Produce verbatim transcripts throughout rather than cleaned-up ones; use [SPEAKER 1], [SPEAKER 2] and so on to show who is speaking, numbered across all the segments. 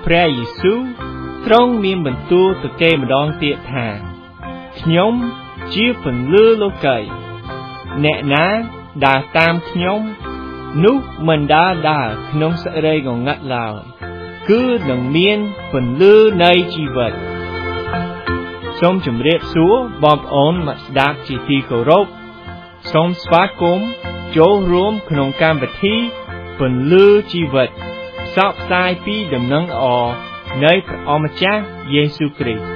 [SPEAKER 1] ព្រះយេស៊ូវទ្រង់មានបន្ទូលទៅគេម្ដងទៀតថាខ្ញុំជាពន្លឺលោកីអ្នកណាដើរតាមខ្ញុំនោះមិនដើរដើរក្នុងសេរីងងឹតឡើយគឺនឹងមានពន្លឺនៃជីវិតសូមជម្រាបសួរបងប្អូនមកស្ដាប់ជាទីគោរពសូមស្វាគមន៍ចូលរួមក្នុងកម្មវិធីពន្លឺជីវិតផ្សព្វផ្សាយពីដំណឹងល្អនៃព្រះអម្ចាស់យេស៊ូវគ្រីស្ទ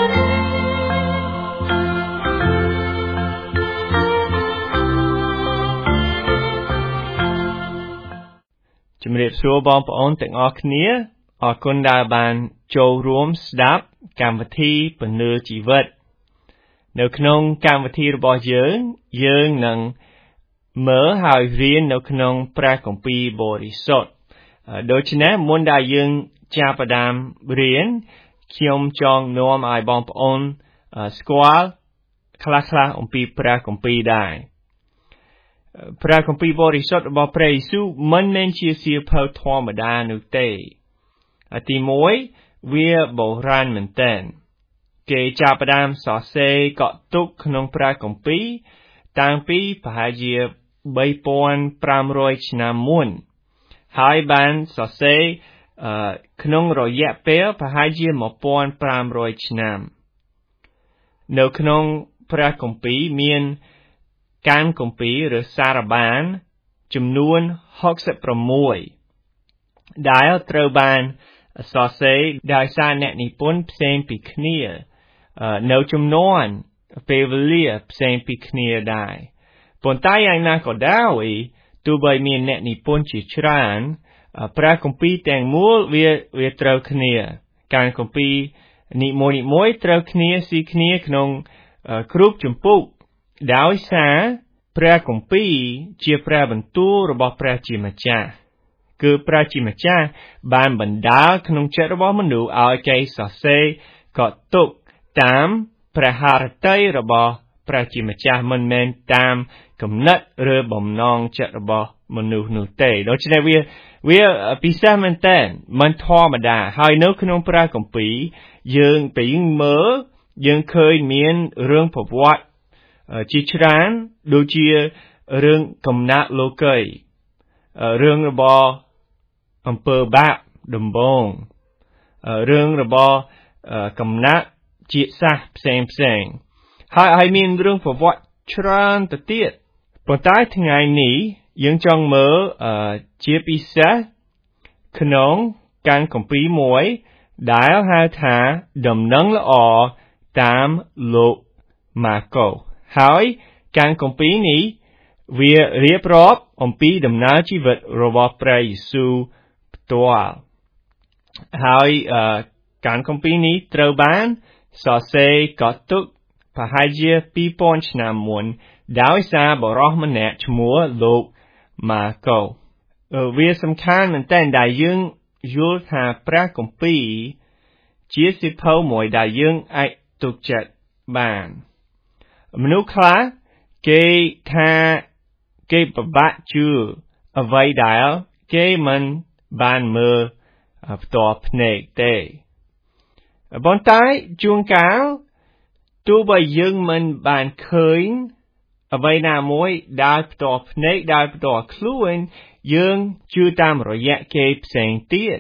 [SPEAKER 1] ជំរាបសួរបងប្អូនទាំងអស់គ្នាអរគុណដែលបានចូលរួមស្ដាប់កម្មវិធីពន្លឺជីវិតនៅក្នុងកម្មវិធីរបស់យើងយើងនឹងមើលហើយរៀននៅក្នុងព្រះគម្ពីរបរិសុទ្ធដូច្នេះមុនដែលយើងចាប់ផ្ដើមរៀនខ្ញុំចង់នាំឲ្យបងប្អូនស្គាល់ខ្លះៗអំពីព្រះគម្ពីរដែរព្រះគម្ពីរបរិសុទ្ធរបស់ព្រះយេស៊ូវមិនមែនជាសៀវភៅធម្មតានោះទេទីមួយវាបុរាណមែនទែនគេចាប់ផ្ដើមសរសេរកត់ទុកក្នុងព្រះគម្ពីរតាំងពីប្រហែលជាបីពាន់ប្រាំរយឆ្នាំមុនហើយបានសរសេរក្នុងរយៈពេលប្រហែលជាមួយពាន់ប្រាំរយឆ្នាំនៅក្នុងព្រះគម្ពីរមានកានគម្ពីរឬសារបានចំនួនហុកសិបប្រាំមួយដែលត្រូវបានសរសេរដោយសារអ្នកនិពន្ធផ្សេងពីគ្នានៅចំនួនពេលវេលាផ្សេងពីគ្នាដែរប៉ុន្តែយ៉ាងណាក៏ដោយទោះបីមានអ្នកនិពន្ធជាច្រើនព្រះគម្ពីរទាំងមូលវាវាត្រូវគ្នាកានគម្ពីរនីមួយៗត្រូវគ្នាស៊ីគ្នាក្នុងគ្រប់ជំពូកដោយសារព្រះគម្ពីរជាព្រះបន្ទូលរបស់ព្រះជាម្ចាស់គឺព្រះជាម្ចាស់បានបណ្ដាលក្នុងចិត្តរបស់មនុស្សឲ្យគេសរសេរកត់ទុកតាមព្រះハរតីរបស់ព្រះជាម្ចាស់មិនមែនតាមគំនិតឬបំណងចិត្តរបស់មនុស្សនោះទេដូច្នេះវាវាពិសេសមែនទែនមិនធម្មតាហើយនៅក្នុងព្រះគម្ពីរយើងពេលមើលយើងឃើញមានរឿងប្រវត្តិជាច្រើនដូចជារឿងកំណើតលោកីរឿងរបស់អំពើបាបដំបូងរឿងរបស់កំណើតជាតិសាសន៍ផ្សេងផ្សេងហើយហើយមានរឿងប្រវត្តិច្រើនទៅទៀតប៉ុន្តែថ្ងៃនេះយើងចង់មើលជាពិសេសក្នុងកានគម្ពីរមួយដែលហៅថាដំណឹងល្អតាមលោកម៉ាកុសហើយកានគម្ពីរនេះវារៀបរាប់អំពីដំណើរជីវិតរបស់ព្រះយេស៊ូវផ្ទាល់ហើយកានគម្ពីរនេះត្រូវបានសរសេរកត់ទុកប្រហែលជាពីរពាន់ឆ្នាំមុនដោយសារបុរសម្នាក់ឈ្មោះលោកម៉ាកុសវាសំខាន់មែនទែនដែលយើងយល់ថាព្រះគម្ពីរជាសៀវភៅមួយដែលយើងអាចទុកចិត្តបានមនុស្សខ្លះគេថាគេពិបាកជឿអ្វីដែលគេមិនបានមើលផ្ទាល់ភ្នែកទេប៉ុន្តែជួនកាលទោះបីយើងមិនបានឃើញអ្វីណាមួយដោយផ្ទាល់ភ្នែកដោយផ្ទាល់ខ្លួនយើងជឿតាមរយៈគេផ្សេងទៀត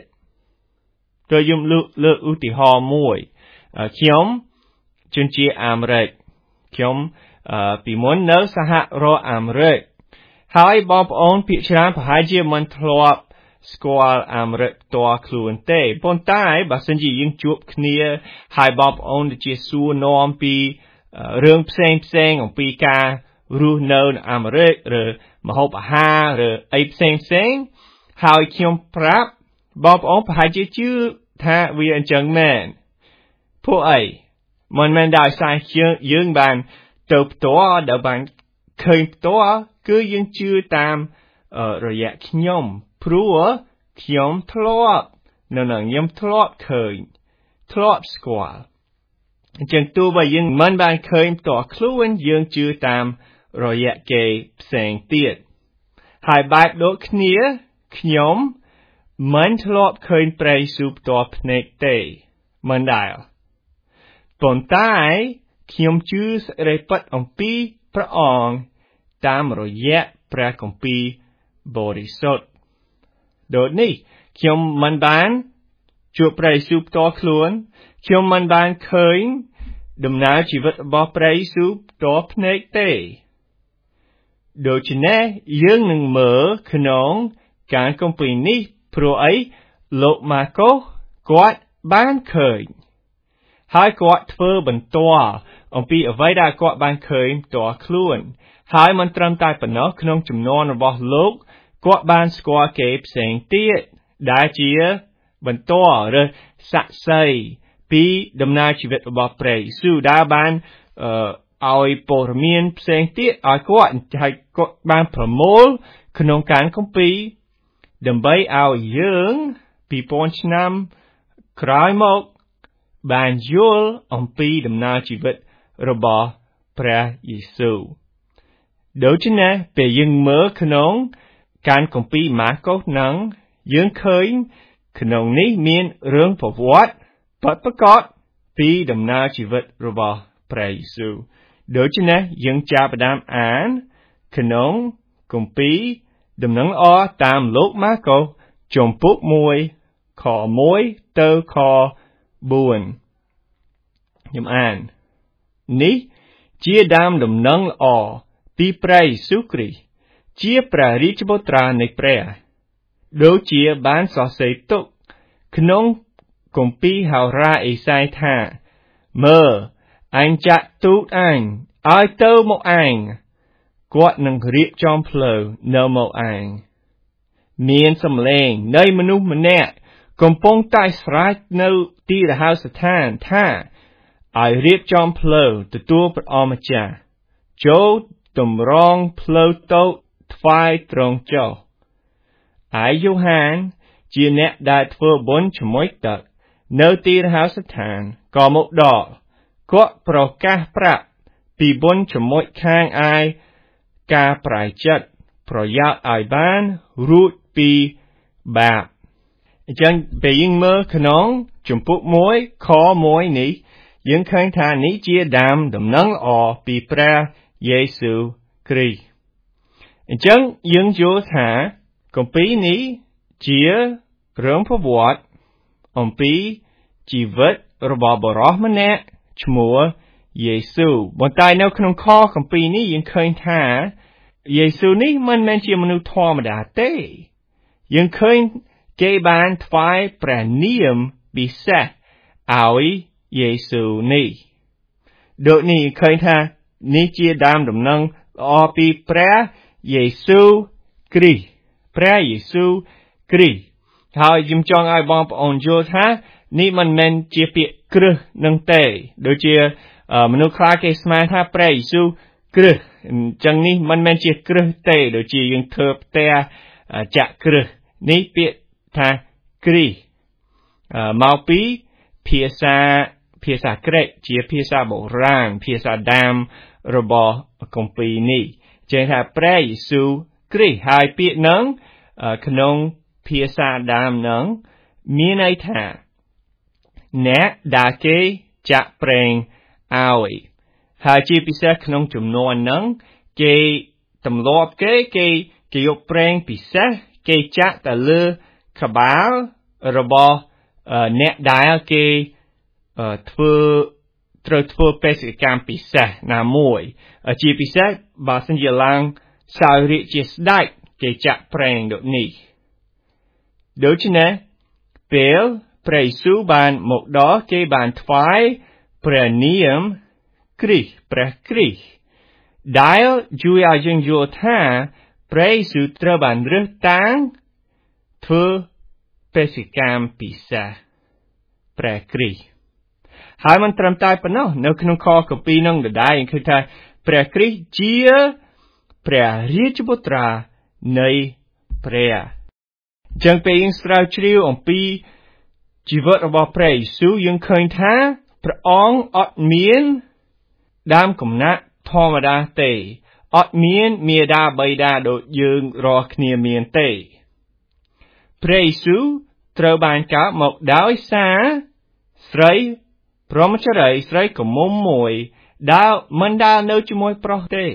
[SPEAKER 1] tôi dùngលើកឧទាហរណ៍មួយខ្ញុំជនជាតិអាមេរិកខ្ញុំពីមុននៅសហរដ្ឋអាមេរិកហើយបងប្អូនភាគច្រើនប្រហែលជាមិនធ្លាប់ស្គាល់អាមេរិកផ្ទាល់ខ្លួនទេប៉ុន្តែបើសិនជាយើងជួបគ្នាហើយបងប្អូនជាសួរនាំពីរឿងផ្សេងផ្សេងអំពីការរស់នៅនៅអាមេរិកឬម្ហូបអាហារឬអីផ្សេងផ្សេងហើយខ្ញុំប្រាប់បងប្អូនប្រហែលជាជឿថាវាអញ្ចឹងមែនពួកអីមិនមែនដោយសារយើងបានទៅផ្ទាល់ដែលបានឃើញផ្ទាល់គឺយើងជឿតាមរយៈខ្ញុំព្រោះខ្ញុំធ្លាប់នៅនឹងខ្ញុំធ្លាប់ឃើញធ្លាប់ស្គាល់អញ្ចឹងទោះបីយើងមិនបានឃើញផ្ទាល់ខ្លួនយើងជឿតាមរយៈគេផ្សេងទៀតហើយបែបដូចគ្នាខ្ញុំមិនធ្លាប់ឃើញព្រះយេស៊ូវផ្ទាល់ភ្នែកទេមិនដែលប៉ុន្តែខ្ញុំជឿសេចក្តីពិតអំពីព្រះអង្គតាមរយៈព្រះគម្ពីរបរិសុទ្ធដូចនេះខ្ញុំមិនបានជួបព្រះយេស៊ូវផ្ទាល់ខ្លួនខ្ញុំមិនបានឃើញដំណើរជីវិតរបស់ព្រះយេស៊ូវផ្ទាល់ភ្នែកទេដូច្នេះយើងនឹងមើលក្នុងការគម្ពីរនេះព្រោះអីលោកម៉ាកុសគាត់បានឃើញហើយគាត់ធ្វើបន្តអំពីអ្វីដែលគាត់បានឃើញផ្ទាល់ខ្លួនហើយមិនត្រឹមតែប៉ុណ្ណោះក្នុងចំនួនរបស់លោកគាត់បានស្គាល់គេផ្សេងទៀតដែលជាបន្តឬសាក្សីពីដំណើរជីវិតរបស់ព្រះយេស៊ូវដែលបានអឺឲ្យព័ត៌មានផ្សេងទៀតឲ្យគាត់ហើយគាត់បានប្រមូលក្នុងការគម្ពីរដើម្បីឲ្យយើងពីរពាន់ឆ្នាំក្រោយមកបានយល់អំពីដំណើរជីវិតរបស់ព្រះយេស៊ូវដូច្នេះពេលយើងមើលក្នុងការគម្ពីរម៉ាកុសនឹងយើងឃើញក្នុងនេះមានរឿងប្រវត្តិពិតប្រាកដពីដំណើរជីវិតរបស់ព្រះយេស៊ូវដូច្នេះយើងចាប់ផ្ដើមអានក្នុងគម្ពីរដំណឹងល្អតាមលោកម៉ាកុសជំពូកមួយខមួយទៅខបួនខ្ញុំអាននេះជាដើមដំណឹងល្អពីព្រះយេស៊ូវគ្រីស្ទជាព្រះរាជបុត្រានៃព្រះដូចជាបានសរសេរទុកក្នុងគម្ពីរហោរាអេសាយថាមើលអញចាក់ទូតអញឲ្យទៅមកឯងគាត់នឹងរៀបចំផ្លូវនៅមកឯងមានសំឡេងនៃមនុស្សម្នាក់កំពុងតែស្រែកនៅទីរហោស្ថានថាឲ្យរៀបចំផ្លូវទទួលព្រះអម្ចាស់ចូលតម្រង់ផ្លូវតូចថ្វាយត្រង់ចុះឯយ៉ូហានជាអ្នកដែលធ្វើបុណ្យជាមួយទឹកនៅទីរហោស្ថានក៏មកដល់គាត់ប្រកាសប្រាប់ពីបុណ្យជាមួយខាងឯការប្រែចិត្តប្រយោជន៍ឲ្យបានរួចពីបាបអញ្ចឹងពេលយើងមើលក្នុងជំពូកមួយខមួយនេះយើងឃើញថានេះជាដើមដំណឹងល្អពីព្រះយេស៊ូវគ្រីស្ទអញ្ចឹងយើងយល់ថាគម្ពីរនេះជារឿងប្រវត្តិអំពីជីវិតរបស់បុរសម្នាក់ឈ្មោះយេស៊ូវប៉ុន្តែនៅក្នុងខគម្ពីរនេះយើងឃើញថាយេស៊ូវនេះមិនមែនជាមនុស្សធម្មតាទេយើងឃើញគេបានថ្វាយព្រះនាមពិសេសឲ្យយេស៊ូវនេះដូចនេះឃើញថានេះជាដើមដំណឹងល្អពីព្រះយេស៊ូវគ្រីស្ទព្រះយេស៊ូវគ្រីស្ទហើយខ្ញុំចង់ឲ្យបងប្អូនយល់ថានេះមិនមែនជាពាក្យគ្រឹះនឹងទេដូចជាមនុស្សខ្លះគេស្មានថាព្រះយេស៊ូវគ្រឹះអញ្ចឹងនេះមិនមែនជាគ្រឹះទេដូចជាយើងធ្វើផ្ទះចាក់គ្រឹះនេះពាក្យថាគ្រីស្ទមកពីភាសាភាសាក្រិកជាភាសាបុរាណភាសាដើមរបស់គម្ពីរនេះចេះថាព្រះយេស៊ូវគ្រីស្ទហើយពាក្យនឹងក្នុងភាសាដើមនឹងមានន័យថាអ្នកដែលគេចាក់ប្រេងឲ្យហើយជាពិសេសក្នុងចំនួនហ្នឹងគេទម្លាប់គេគេគេយកប្រេងពិសេសគេចាក់ទៅលើក្បាលរបស់អ្នកដែលគេធ្វើត្រូវធ្វើបេសកកម្មពិសេសណាមួយជាពិសេសបើសិនជាឡើងសោយរាជជាស្ដេចគេចាក់ប្រេងដូចនេះដូច្នេះពេលព្រះយេស៊ូវបានមកដល់គេបានថ្វាយព្រះនាមគ្រីស្ទព្រះគ្រីស្ទដែលជួយឲ្យយើងយល់ថាព្រះយេស៊ូវត្រូវបានរើសតាំងធ្វើបេសកកម្មពិសេសព្រះគ្រីស្ទហើយមិនត្រឹមតែប៉ុណ្ណោះនៅក្នុងខគម្ពីរនោះដដែលឃើញថាព្រះគ្រីស្ទជាព្រះរាជបុត្រានៃព្រះអញ្ចឹងពេលយើងស្រាវជ្រាវអំពីជីវិតរបស់ព្រះយេស៊ូវយើងឃើញថាព្រះអង្គអត់មានដើមកំណត់ធម្មតាទេអត់មានមាតាបិតាដូចយើងរាល់គ្នាមានទេព្រះយេស៊ូវត្រូវបានកើតមកដោយសារស្រីព្រហ្មចារីយ៍ស្រីកមុំមួយដែលមិនដែលនៅជាមួយប្រុសទេ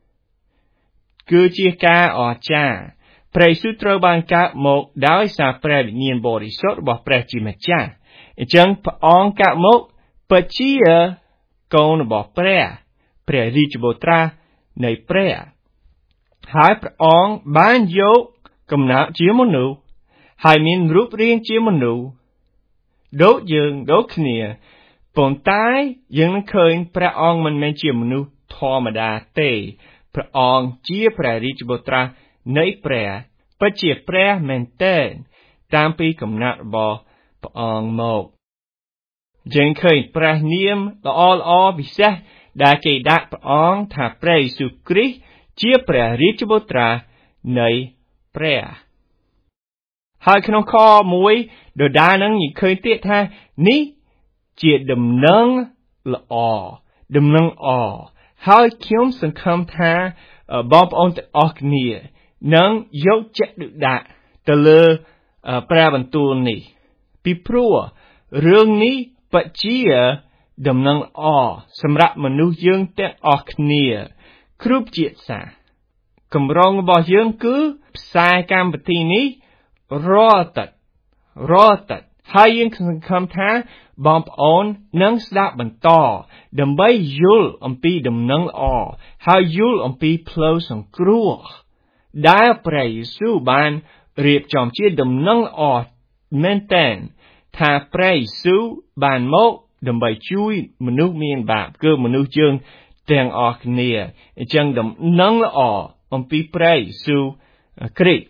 [SPEAKER 1] គឺជាការអស្ចារ្យព្រះយេស៊ូវត្រូវបានកើតមកដោយសារព្រះវិញ្ញាណបរិសុទ្ធរបស់ព្រះជាម្ចាស់អញ្ចឹងព្រះអង្គកើតមកពិតជាកូនរបស់ព្រះព្រះរាជបុត្រានៃព្រះហើយព្រះអង្គបានយកកំណើតជាមនុស្សហើយមានរូបរាងជាមនុស្សដូចយើងដូចគ្នាប៉ុន្តែយើងនឹងឃើញព្រះអង្គមិនមែនជាមនុស្សធម្មតាទេព្រះអង្គជាព្រះរាជបុត្រានៃព្រះពិតជាព្រះមែនទែនតាមពីកំណើតរបស់ព្រះអង្គមកយើងឃើញព្រះនាមល្អល្អពិសេសដែលគេដាក់ព្រះអង្គថាព្រះយេស៊ូវគ្រីស្ទជាព្រះរាជបុត្រានៃព្រះហើយក្នុងខមួយដដែលនឹងយើងឃើញទៀតថានេះជាដំណឹងល្អដំណឹងល្អហើយខ្ញុំសង្ឃឹមថាបងប្អូនទាំងអស់គ្នានឹងយកចិត្តទុកដាក់ទៅលើព្រះបន្ទូលនេះពីព្រោះរឿងនេះពិតជាដំណឹងល្អសម្រាប់មនុស្សយើងទាំងអស់គ្នាគ្រប់ជាតិសាសន៍កម្រងរបស់យើងគឺផ្សាយកម្មវិធីនេះរាល់ទឹករាល់ទឹកហើយយើងសង្ឃឹមថាបងប្អូននឹងស្ដាប់បន្តដើម្បីយល់អំពីដំណឹងល្អហើយយល់អំពីផ្លូវសង្គ្រោះដែលព្រះយេស៊ូវបានរៀបចំជាដំណឹងល្អមែនទែនថាព្រះយេស៊ូវបានមកដើម្បីជួយមនុស្សមានបាបគឺមនុស្សយើងទាំងអស់គ្នាអញ្ចឹងដំណឹងល្អអំពីព្រះយេស៊ូវគ្រីស្ទ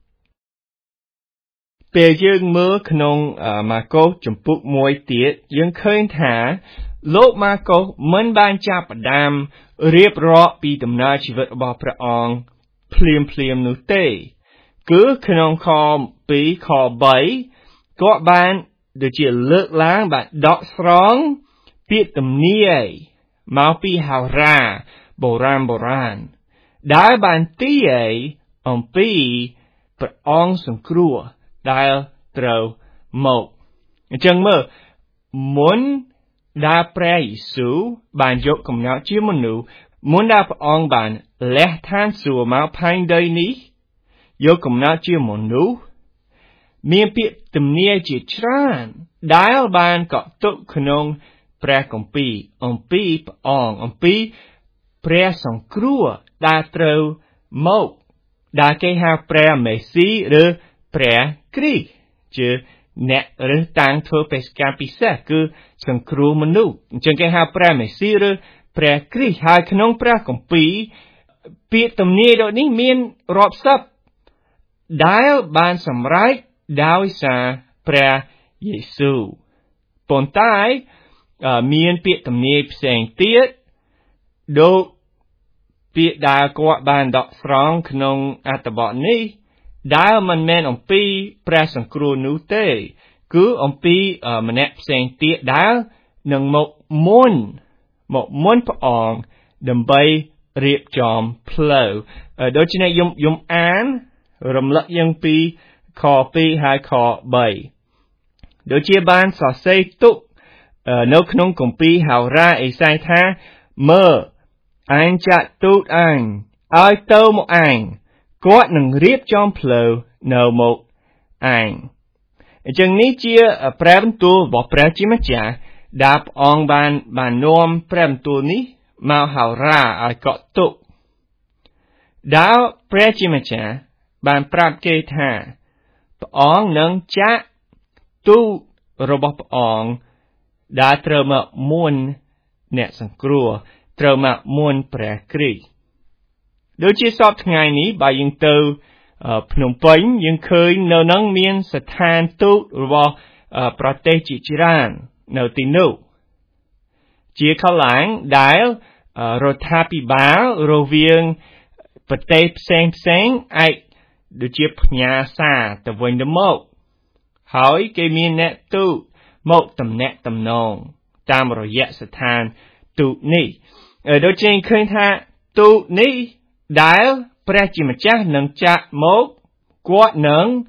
[SPEAKER 1] ពេលយើងមើលក្នុងម៉ាកុសជំពូកមួយទៀតយើងឃើញថាលោកម៉ាកុសមិនបានចាប់ផ្ដើមរៀបរាប់ពីដំណើរជីវិតរបស់ព្រះអង្គភ្លាមភ្លាមនោះទេគឺក្នុងខពីរខបីគាត់បានដូចជាលើកឡើងបានដកស្រង់ពាក្យទំនាយមកពីហោរាបុរាណបុរាណដែលបានទាយអំពីព្រះអង្គសង្គ្រោះដែលត្រូវមកអញ្ចឹងមើលមុនដែលព្រះយេស៊ូវបានយកកំណើតជាមនុស្សមុនដែលព្រះអង្គបានលះឋានសួគ៌មកផែនដីនេះយកកំណើតជាមនុស្សមានពាក្យទំនាយជាច្រើនដែលបានកត់ទុកក្នុងព្រះគម្ពីរអំពីព្រះអង្គអំពីព្រះសង្គ្រោះដែលត្រូវមកដែលគេហៅព្រះមេស៊ីឬព្រះគ្រីស្ទជាអ្នករើសតាំងធ្វើបេសកកម្មពិសេសគឺសង្គ្រោះមនុស្សអញ្ចឹងគេហៅព្រះមេស៊ីឬព្រះគ្រីស្ទហើយក្នុងព្រះគម្ពីរពាក្យទំនាយដូចនេះមានរាប់សិបដែលបានសម្រេចដោយសារព្រះយេស៊ូវប៉ុន្តែមានពាក្យទំនាយផ្សេងទៀតដូចពាក្យដែលគាត់បានដកស្រង់ក្នុងអត្ថបទនេះដែលមិនមែនអំពីព្រះសង្គ្រោះនោះទេគឺអំពីម្នាក់ផ្សេងទៀតដែលនឹងមកមុនមកមុនព្រះអង្គដើម្បីរៀបចំផ្លូវដូច្នេះខ្ញុំខ្ញុំអានរំលឹកយើងពីខពីរហើយខបីដូចជាបានសរសេរទុកនៅក្នុងគម្ពីរហោរាអេសាយថាមើលអញចាក់ទូតអញឲ្យទៅមកអញគាត់នឹងរៀបចំផ្លូវនៅមកអញអញ្ចឹងនេះជាព្រះបន្ទូលរបស់ព្រះជាម្ចាស់ដែលព្រះអង្គបានបាននាំព្រះបន្ទូលនេះមកហោរាឲ្យកត់ទុកដែលព្រះជាម្ចាស់បានប្រាប់គេថាព្រះអង្គនឹងចាក់ទូតរបស់ព្រះអង្គដែលត្រូវមកមុនអ្នកសង្គ្រោះត្រូវមកមុនព្រះគ្រីស្ទដូចជាសពថ្ងៃនេះបើយើងទៅភ្នំពេញយើងឃើញនៅនឹងមានស្ថានទូតរបស់ប្រទេសជាច្រើននៅទីនោះជាកន្លែងដែលរដ្ឋាភិបាលរវាងប្រទេសផ្សេងផ្សេងអាចដូចជាផ្ញើសារទៅវិញទៅមកហើយគេមានអ្នកទូតមកតំណាក់តំណងតាមរយៈស្ថានទូតនេះដូចជាឃើញថាទូតនេះដែលព្រះជាម្ចាស់នឹងចាក់មកគាត់នឹង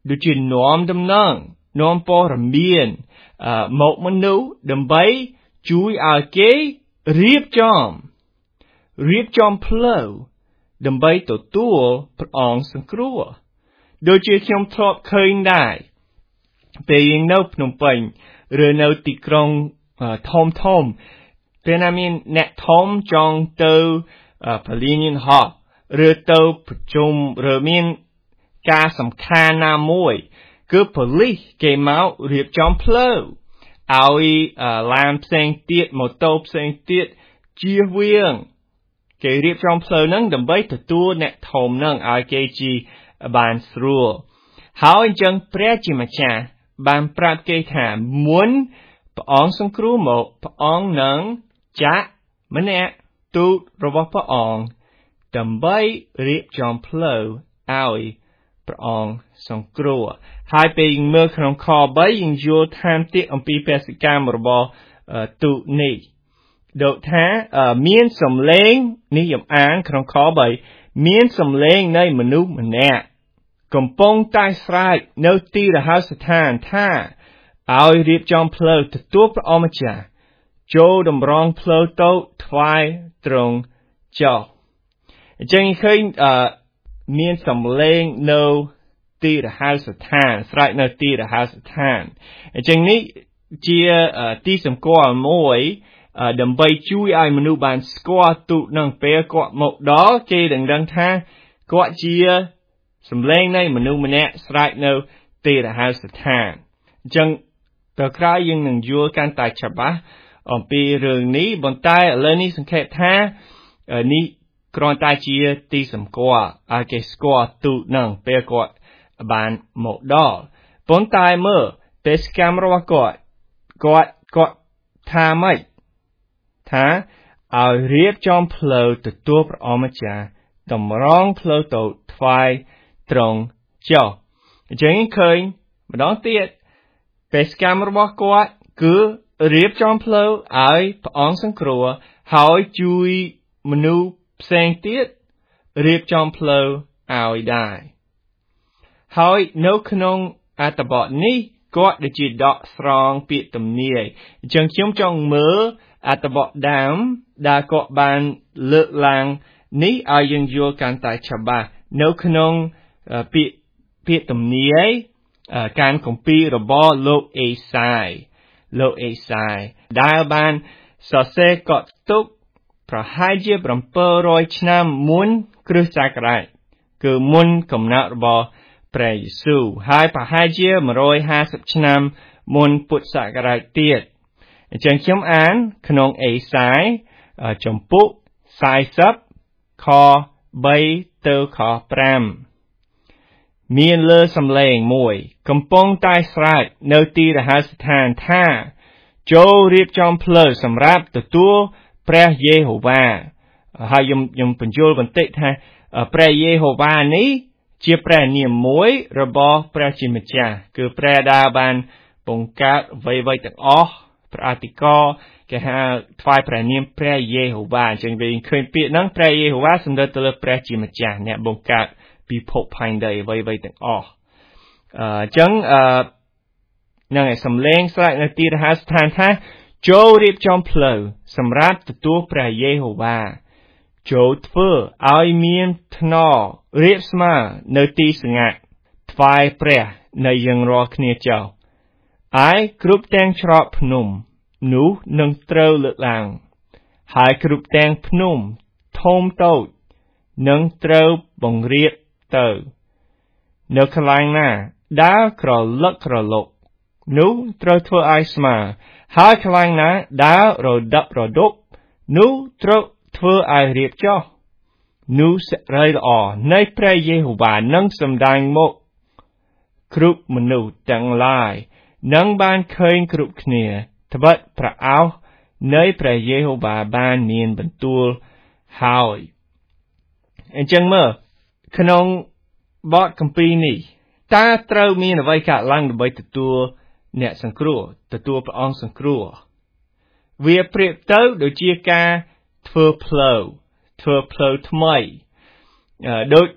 [SPEAKER 1] ដូចជានាំដំណឹងនាំព័ត៌មានអឺមកមនុស្សដើម្បីជួយឲ្យគេរៀបចំរៀបចំផ្លូវដើម្បីទទួលព្រះអង្គសង្គ្រោះដូចជាខ្ញុំធ្លាប់ឃើញដែរពេលយើងនៅភ្នំពេញឬនៅទីក្រុងធំធំពេលណាមានអ្នកធំចង់ទៅពលីញហោះឬទៅប្រជុំឬមានការសំខាន់ណាមួយគឺប៉ូលីសគេមករៀបចំផ្លូវឲ្យឡានផ្សេងទៀតម៉ូតូផ្សេងទៀតជៀសវាងគេរៀបចំផ្លូវហ្នឹងដើម្បីទទួលអ្នកធំហ្នឹងឲ្យគេជិះបានស្រួលហើយអញ្ចឹងព្រះជាម្ចាស់បានប្រាប់គេថាមុនព្រះអង្គសង្គ្រោះមកព្រះអង្គនឹងចាក់ម្នាក់ទូតរបស់ព្រះអង្គដើម្បីរៀបចំផ្លូវឲ្យព្រះអង្គសង្គ្រោះហើយពេលយើងមើលក្នុងខបីយើងយល់ថែមទៀតអំពីបេសកកម្មរបស់ទូតនេះដូចថាមានសំឡេងនេះខ្ញុំអានក្នុងខបីមានសំឡេងនៃមនុស្សម្នាក់កំពុងតែស្រែកនៅទីរហោស្ថានថាឲ្យរៀបចំផ្លូវទទួលព្រះអម្ចាស់ចូលតម្រង់ផ្លូវទៅថ្វាយត្រង់ចុះអញ្ចឹងឃើញមានសំឡេងនៅទីរហោស្ថានស្រែកនៅទីរហោស្ថានអញ្ចឹងនេះជាទីសម្គាល់មួយដើម្បីជួយឲ្យមនុស្សបានស្គាល់ទូតនឹងពេលគាត់មកដល់គេនឹងដឹងថាគាត់ជាសំឡេងនៃមនុស្សម្នាក់ស្រែកនៅទីរហោស្ថានអញ្ចឹងតើក្រោយយើងនឹងយល់កាន់តែច្បាស់អំពីរឿងនេះប៉ុន្តែឥឡូវនេះសង្ខេបថានេះគ្រាន់តែជាទីសម្គាល់ឲ្យគេស្គាល់ទូតនឹងពេលគាត់បានមកដល់ប៉ុន្តែមើលបេសកកម្មរបស់គាត់គាត់គាត់ថាម៉េចថាឲ្យរៀបចំផ្លូវទទួលព្រះអម្ចាស់តម្រង់ផ្លូវទៅថ្វាយត្រង់ចុះអញ្ចឹងឃើញម្ដងទៀតបេសកកម្មរបស់គាត់គឺរៀបចំផ្លូវឲ្យព្រះអង្គសង្គ្រោះហើយជួយមនុស្សផ្សេងទៀតរៀបចំផ្លូវឲ្យដែរហើយនៅក្នុងអត្ថបទនេះគាត់ដូចជាដកស្រង់ពាក្យទំនាយអញ្ចឹងខ្ញុំចង់មើលអត្ថបទដើមដែលគាត់បានលើកឡើងនេះឲ្យយើងយល់កាន់តែច្បាស់នៅក្នុងពាក្យពាក្យទំនាយការគម្ពីររបស់លោកអេសាយលោកអេសាយដែលបានសរសេរកត់ទុកប្រហែលជាbảyរយឆ្នាំមុនគ្រិស្តសករាជគឺមុនកំណើតរបស់ព្រះយេស៊ូវហើយប្រហែលជាmột trămห้าสิบឆ្នាំមុនពុទ្ធសករាជទៀតអញ្ចឹងខ្ញុំអានក្នុងអេសាយចំពុកสี่สิบខបីទៅខห้าមានលើសំឡេងមួយកំពុងតែស្រែកនៅទីរហោស្ថានថាចូលរៀបចំផ្លូវសម្រាប់ទទួលព្រះយេហូវ៉ាហើយខ្ញុំខ្ញុំបញ្យល់បន្តិចថាព្រះយេហូវ៉ានេះជាព្រះនាមមួយរបស់ព្រះជាម្ចាស់គឺព្រះដែលបានបង្កើតអ្វីៗទាំងអស់ព្រះអធិការគេហៅថ្វាយព្រះនាមព្រះយេហូវ៉ាអញ្ចឹងវិញឃើញពាក្យហ្នឹងព្រះយេហូវ៉ាសំដៅទៅលើព្រះជាម្ចាស់អ្នកបង្កើតពិភពផែនដីអ្វីៗទាំងអស់អញ្ចឹងអឺនឹងឯសំឡេងស្រែកនៅទីរហោស្ថានថាចូលរៀបចំផ្លូវសម្រាប់ទទួលព្រះយេហូវ៉ាចូលធ្វើឲ្យមានថ្នល់រាបស្មើនៅទីស្ងាត់ថ្វាយព្រះនៃយើងរាល់គ្នាចុះឯគ្រប់ទាំងច្រកភ្នំនោះនឹងត្រូវលើកឡើងហើយគ្រប់ទាំងភ្នំធំតូចនឹងត្រូវបង្រៀបទៅនៅកន្លែងណាដែលក្រឡឹកក្រឡុកនោះត្រូវធ្វើឲ្យស្មើហើយកន្លែងណាដែលរដិបរដុបនោះត្រូវធ្វើឲ្យរៀបចុះនោះសេរីល្អនៃព្រះយេហូវ៉ានឹងសម្ដែងមកគ្រប់មនុស្សទាំងឡាយនឹងបានឃើញគ្រប់គ្នាត្បិតព្រះអោសនៃព្រះយេហូវ៉ាបានមានបន្ទូលហើយអញ្ចឹងមើលក្នុងបទគម្ពីរនេះតើត្រូវមានអ្វីកើតឡើងដើម្បីទទួលអ្នកសង្គ្រោះទទួលព្រះអង្គសង្គ្រោះវាប្រៀបទៅដូចជាការធ្វើផ្លូវធ្វើផ្លូវថ្មីដូច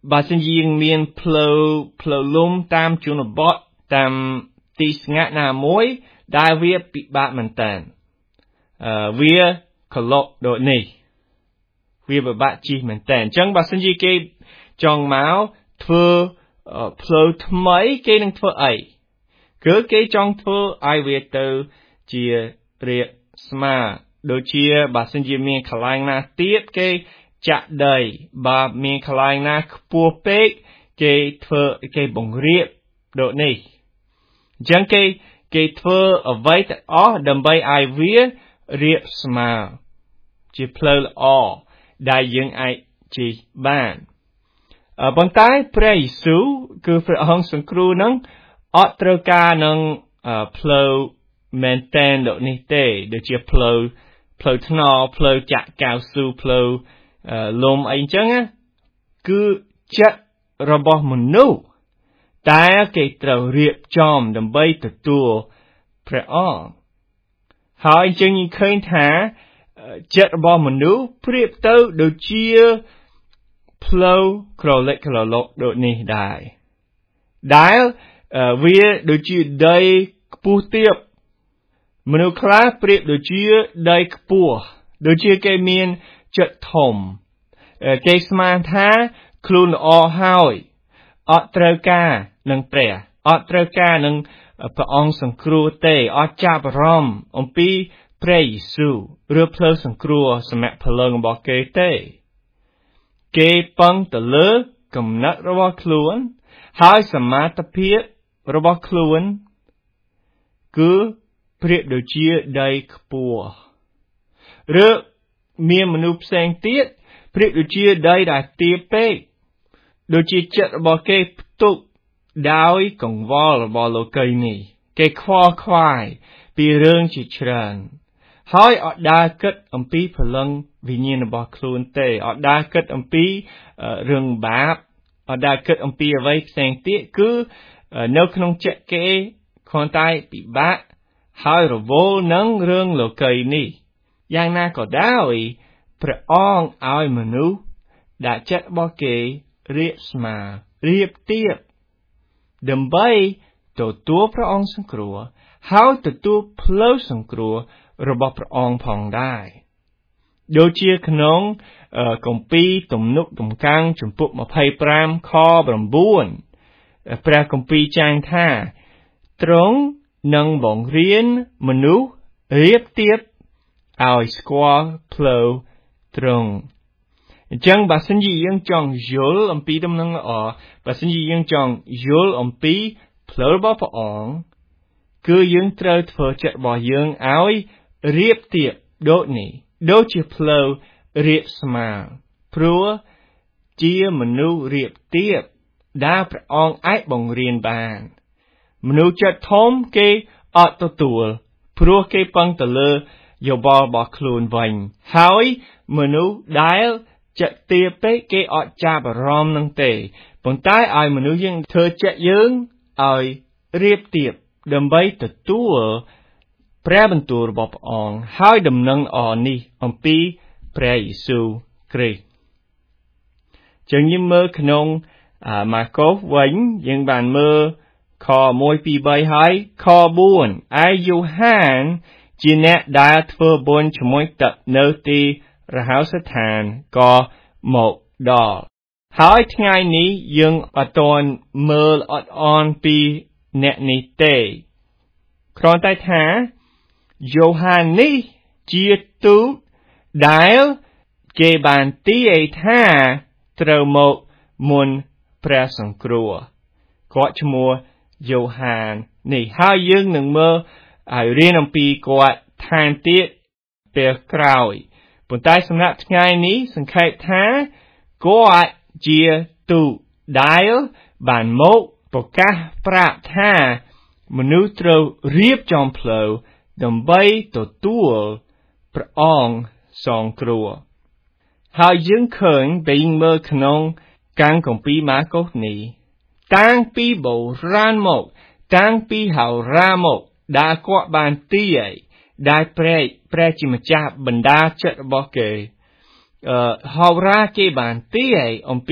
[SPEAKER 1] បើសិនជាយើងមានផ្លូវផ្លូវលំតាមជនបទតាមទីស្ងាត់ណាមួយដែលវាពិបាកមែនតើអឺវាក្លុកដូចនេះវាពិបាកជិះមែនតើអញ្ចឹងបើសិនជាគេចង់មកធ្វើផ្លូវថ្មីគេនឹងធ្វើអីគឺគេចង់ធ្វើឲ្យវាទៅជារាបស្មើដូចជាបើសិនជាមានកន្លែងណាទៀតគេចាក់ដីបើមានកន្លែងណាខ្ពស់ពេកគេធ្វើគេបង្រៀបដូចនេះអញ្ចឹងគេគេធ្វើអ្វីទាំងអស់ដើម្បីឲ្យវារាបស្មើជាផ្លូវល្អដែលយើងអាចជិះបានប៉ុន្តែព្រះយេស៊ូវគឺព្រះអង្គសង្គ្រោះនឹងអត់ត្រូវការនឹងផ្លូវមែនតែនដូចនេះទេដូចជាផ្លូវផ្លូវថ្នល់ផ្លូវចាក់កៅស៊ូផ្លូវលំអីអញ្ចឹងគឺចិត្តរបស់មនុស្សតែគេត្រូវរៀបចំដើម្បីទទួលព្រះអង្គហើយអញ្ចឹងយើងឃើញថាចិត្តរបស់មនុស្សប្រៀបទៅដូចជាផ្លូវក្រឡិចក្រឡុកដូចនេះដែរដែលវាដូចជាដីខ្ពស់ទាបមនុស្សខ្លះប្រៀបដូចជាដីខ្ពស់ដូចជាគេមានចិត្តធំគេស្មានថាខ្លួនល្អហើយអត់ត្រូវការនឹងព្រះអត់ត្រូវការនឹងព្រះអង្គសង្គ្រោះទេអត់ចាប់អារម្មណ៍អំពីព្រះយេស៊ូវឬផ្លូវសង្គ្រោះសម្រាប់ព្រលឹងរបស់គេទេគេពឹងទៅលើគំនិតរបស់ខ្លួនហើយសមត្ថភាពរបស់ខ្លួនគឺប្រៀបដូចជាដីខ្ពស់ឬមានមនុស្សផ្សេងទៀតប្រៀបដូចជាដីដែលទាបពេកដូចជាចិត្តរបស់គេផ្ទុកដោយកង្វល់របស់លោកីនេះគេខ្វល់ខ្វាយពីរឿងជាច្រើនហើយអត់ដើរគិតអំពីព្រលឹងវិញ្ញាណរបស់ខ្លួនទេអត់ដើរគិតអំពីរឿងបាបអត់ដើរគិតអំពីអ្វីផ្សេងទៀតគឺនៅក្នុងចិត្តគេគ្រាន់តែពិបាកហើយរវល់នឹងរឿងលោកីនេះយ៉ាងណាក៏ដោយព្រះអង្គឲ្យមនុស្សដែលចិត្តរបស់គេរាបស្មើរាបទាបដើម្បីទទួលព្រះអង្គសង្គ្រោះហើយទទួលផ្លូវសង្គ្រោះរបស់ព្រះអង្គផងដែរដូចជាក្នុងគម្ពីរទំនុកទំកាំងជំពូកម្ភៃប្រាំខ៩ព្រះគម្ពីរចែងថាទ្រង់នឹងបង្រៀនមនុស្សរៀបទៀបឲ្យស្គាល់ផ្លូវទ្រង់អញ្ចឹងបើសិនជាយើងចង់យល់អំពីដំណឹងល្អបើសិនជាយើងចង់យល់អំពីផ្លូវរបស់ព្រះអង្គគឺយើងត្រូវធ្វើចិត្តរបស់យើងឲ្យរៀបទៀបដូចនេះដូចជាផ្លូវរៀបស្មើព្រោះជាមនុស្សរៀបទៀបដែលព្រះអង្គអាចបង្រៀនបានមនុស្សចិត្តធំគេអត់ទទួលព្រោះគេពឹងទៅលើយោបល់របស់ខ្លួនវិញហើយមនុស្សដែលចិត្តទាបពេកគេអត់ចាប់អារម្មណ៍នឹងទេប៉ុន្តែឲ្យមនុស្សយើងធ្វើចិត្តយើងឲ្យរៀបទៀបដើម្បីទទួលព្រះបន្ទូលរបស់ព្រះអង្គហើយដំណឹងល្អនេះអំពីព្រះយេស៊ូវគ្រីស្ទចឹងយើងមើលក្នុងម៉ាកុសវិញយើងបានមើលខមួយ ពីរ បីហើយខបួនឯយូហានជាអ្នកដែលធ្វើបុណ្យជាមួយទឹកនៅទីរហោស្ថានក៏មកដល់ហើយថ្ងៃនេះយើងអត់ទាន់មើលអត់អន់ពីអ្នកនេះទេគ្រាន់តែថាយូហាននេះជាទូតដែលគេបានទាយថាត្រូវមកមុនព្រះសង្គ្រោះគាត់ឈ្មោះយូហាននេះហើយយើងនឹងមើលឲ្យរៀនអំពីគាត់ថែមទៀតពេលក្រោយប៉ុន្តែសម្រាប់ថ្ងៃនេះសង្ខេបថាគាត់ជាទូតដែលបានមកប្រកាសប្រាប់ថាមនុស្សត្រូវរៀបចំផ្លូវដើម្បីទទួលព្រះអង្គសង្គ្រោះហើយយើងឃើញពេលមើលក្នុងកាំងគម្ពីរម៉ាកុសនេះតាំងពីបុរាណមកតាំងពីហោរាមកដែលគាត់បានទាយដែលព្រះព្រះជាម្ចាស់បណ្ដាចិត្តរបស់គេអឺហោរាគេបានទាយអំពី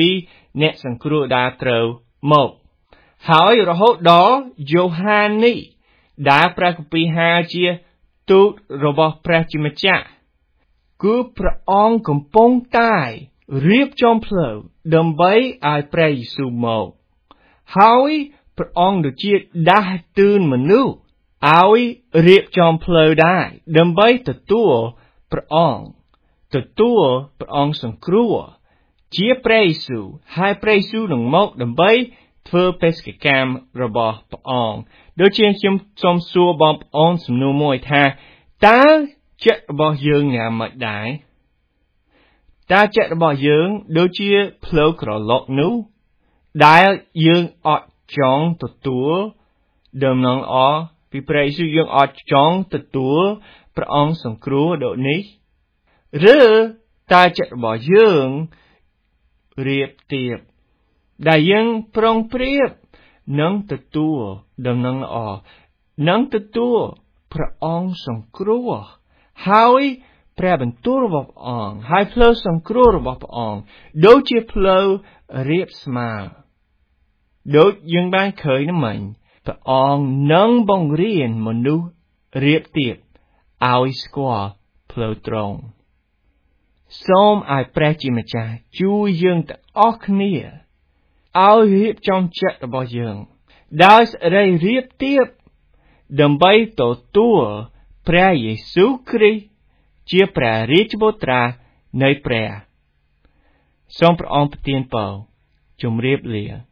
[SPEAKER 1] អ្នកសង្គ្រោះដែលត្រូវមកហើយរហូតដល់យ៉ូហាននេះដែលព្រះគម្ពីរហៅជាទូតរបស់ព្រះជាម្ចាស់គឺព្រះអង្គកំពុងតែរៀបចំផ្លូវដើម្បីឲ្យព្រះយេស៊ូវមកហើយព្រះអង្គដូចជាដាស់តឿនមនុស្សឲ្យរៀបចំផ្លូវដែរដើម្បីទទួលព្រះអង្គទទួលព្រះអង្គសង្គ្រោះជាព្រះយេស៊ូវហើយព្រះយេស៊ូវនឹងមកដើម្បីធ្វើបេសកកម្មរបស់ព្រះអង្គដូចជាខ្ញុំសូមសួរបងប្អូនសំណួរមួយថាតើចិត្តរបស់យើងយ៉ាងម៉េចដែរតើចិត្តរបស់យើងដូចជាផ្លូវក្រឡុកនោះដែលយើងអត់ចង់ទទួលដំណឹងល្អពីព្រះយេស៊ូវយើងអត់ចង់ទទួលព្រះអង្គសង្គ្រោះដូចនេះឬតើចិត្តរបស់យើងរៀបទៀបដែលយើងប្រុងប្រៀបនឹងទទួលដំណឹងល្អនឹងទទួលព្រះអង្គសង្គ្រោះហើយព្រះបន្ទូលរបស់ព្រះអង្គហើយផ្លូវសង្គ្រោះរបស់ព្រះអង្គដូចជាផ្លូវរាបស្មើដូចយើងបានឃើញហ្នឹងមិញព្រះអង្គនឹងបង្រៀនមនុស្សរៀបទៀបឲ្យស្គាល់ផ្លូវត្រង់សូមឲ្យព្រះជាម្ចាស់ជួយយើងទាំងអស់គ្នាឲ្យរៀបចំចិត្តរបស់យើងដោយសេរីរៀបទៀបដើម្បីទទួលព្រះយេស៊ូវគ្រីស្ទជាព្រះរាជបុត្រានៃព្រះសូមព្រះអង្គប្រទានពរជម្រាបលា